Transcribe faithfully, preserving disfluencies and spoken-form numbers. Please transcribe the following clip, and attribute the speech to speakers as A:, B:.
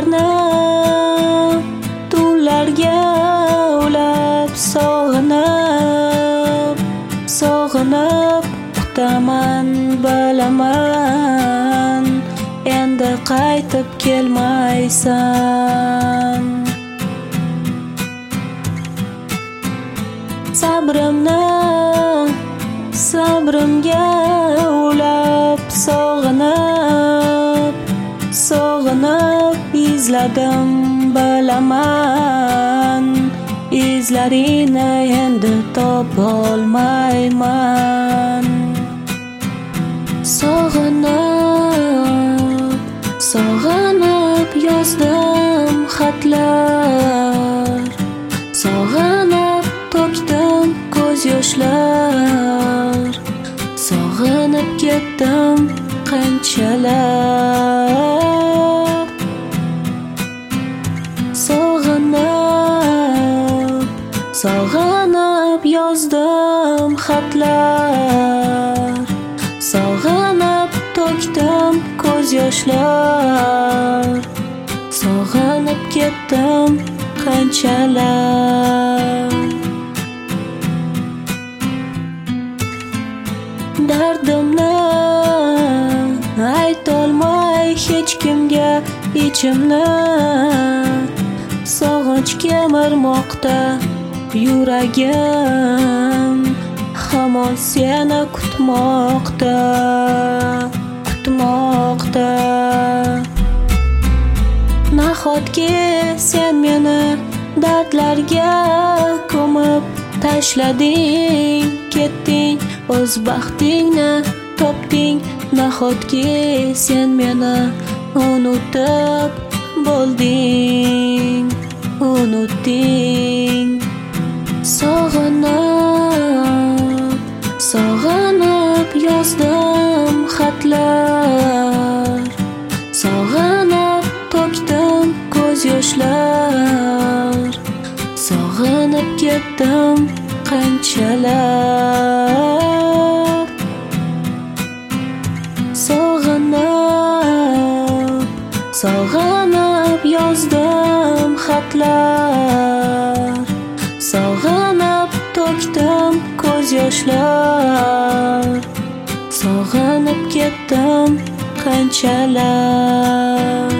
A: kunlarni tunlarga ulab sog'inib sog'inib kutaman bilaman endi qaytib kelmaysan. Sabrimni sabrimga ulab sog'inib sog'inib izladim bilaman izlaringni endi topolmayman. Sog'inib sog'inib yozdim xatlar sog'inib to'kdim ko'z yoshlar sog'inib ketdim qanchalar. Sog'inib sog'inib yozdim xatlar sog'inib to'kdim ko'z yoshlar sog'inib ketdim qanchalar. Dardimni aytolmay hech kimga ichimni sog'inch kemirmoqda yuragim hamon seni kutmoqda kutmoqda. Nahotki sen meni dardlarga ko'mib tashlading ketding o'z baxtingni topding. Nahotki sen meni unutib bo'lding unutding. Sog'inib sog'inib yozdim xatlar sog'inib to'kdim ko'z yoshlar sog'inib ketdim qanchalar. Sog'inib sog'inib yozdim xatlar sog'inib to'kdim ko'z yoshlar sog'inib ketdim qanchalar.